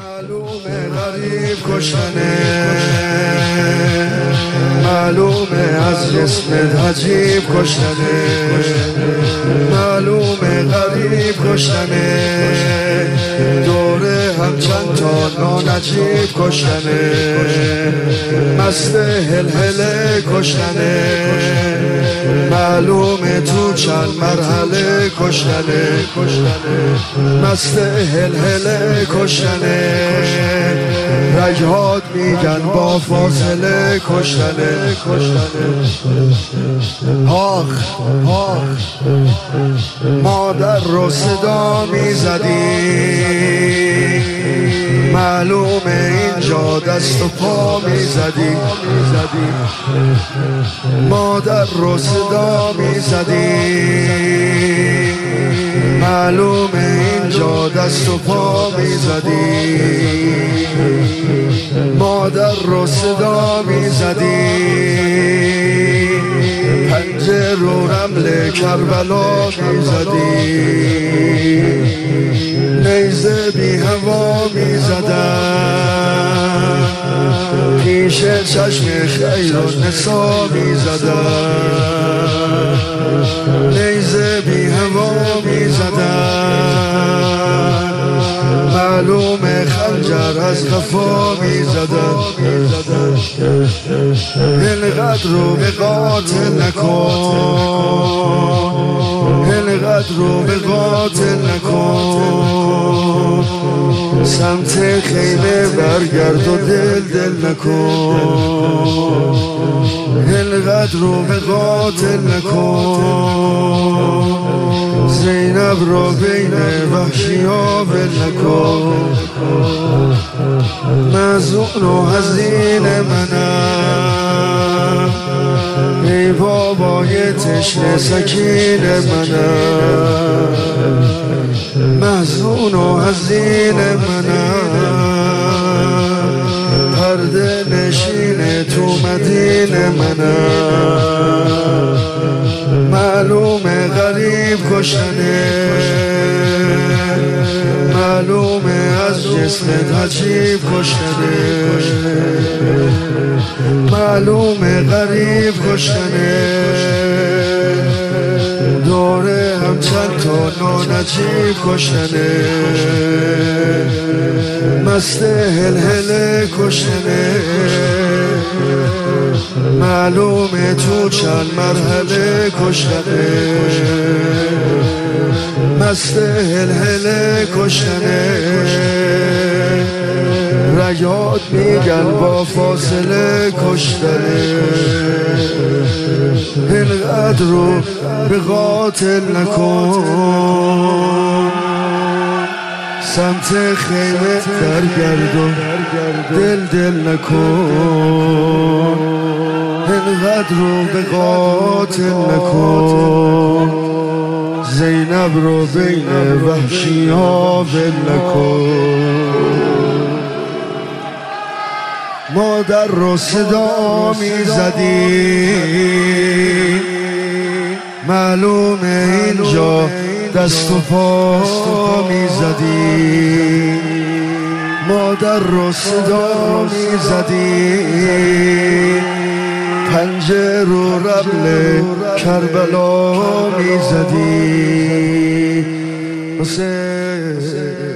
معلومه غریب کشتنه، معلومه از جسمت عجیب کشتنه، معلومه غریب کشتنه، دوره هم چند تا نانجیب کشتنه، مست هلهله کشتنه، معلومه تو چند مرحله کشتنه، مست هلهله کشتنه، رگهات میگن با فاصله کشتنه. آخ مادر رو صدا میزدی، معلومه اینجا دست و پا میزدی، مادر رو صدا میزدی، معلومه اینجا دست و پا میزدی، مادر رو صدا میزدی، پنجه رو رمل کربلا میزدی، نیزه بی هوا میزدن، پیش چشم خیر و نسا میزدن، نیزه بی هوا میزدن، معلومه خنجر از قفا میزدن، اینقدر رو به قاتل نکن، اینقدر رو به قاتل نکن، سمت خیمه برگرد و دل نکن، اینقدر رو به قاتل نکن، زینب رو بین وحشی ها ول نکن، مظلوم و حزین منم، ای بابای تشنه سکین منم، مظلوم و حزین منم، پرده نشین تو مدینه منم، معلومه غریب کشتنه، معلومه از جسمت عجیب کشتنه، معلومه غریب کشتنه، دوره هم چند تا نانجیب کشتنه، مست هلهله کشتنه، معلومه تو چند مرحله کشتنه، مست هلهله کشتنه، رگات میگن با فاصله کشتنه، اینقدر رو به قاتل نکن، سمت خیمه درگرد و دل نکن، اینقدر رو به قاتل نکن، زینب رو بین وحشی ها ول نکن، مادر رو صدا میزدی، معلومه اینجا دست و پا میزدی، مادر رو صدا میزدی، پنجه رو رمل کربلا میزدی، حسین